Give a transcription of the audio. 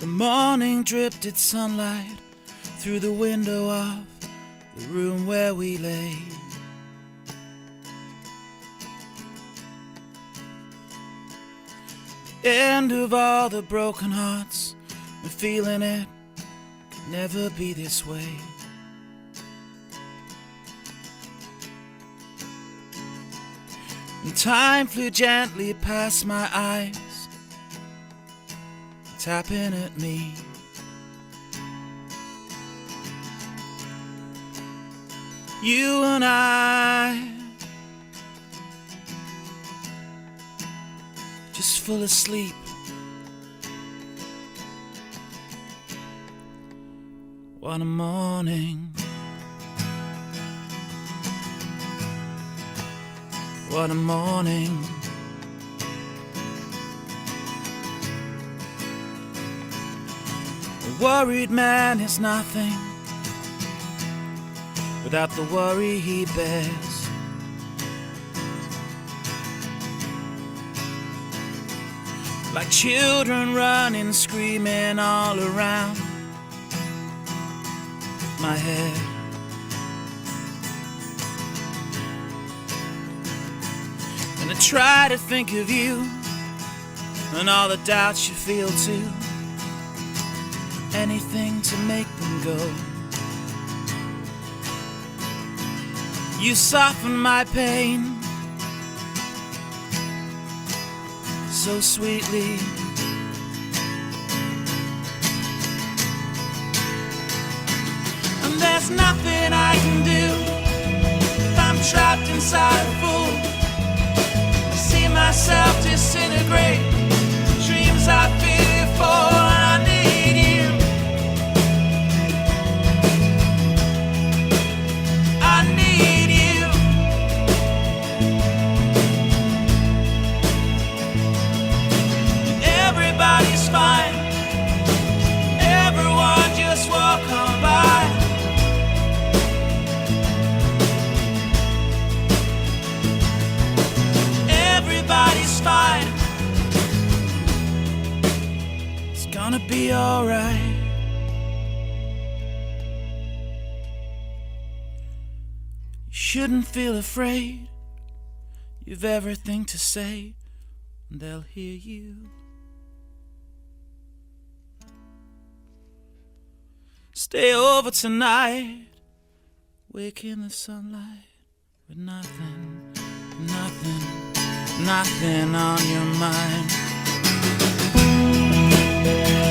The morning dripped its sunlight through the window of the room where we lay. The end of all the broken hearts, we're feeling it could never be this way. And time flew gently past my eyes, tapping at me. You and I, just full asleep. What a morning. What a morning. A worried man is nothing without the worry he bears. Like children running, screaming all around my head. And I try to think of you and all the doubts you feel too. Anything to make them go. You soften my pain so sweetly. And there's nothing I can do if I'm trapped inside a fool. I see myself disintegrate, dreams I fear for, and I need you. I need you. Everybody's fine, everyone just walk on by. Everybody's fine. It's gonna be alright. You shouldn't feel afraid. You've everything to say, and they'll hear you. Stay over tonight, wake in the sunlight with nothing, nothing, nothing on your mind.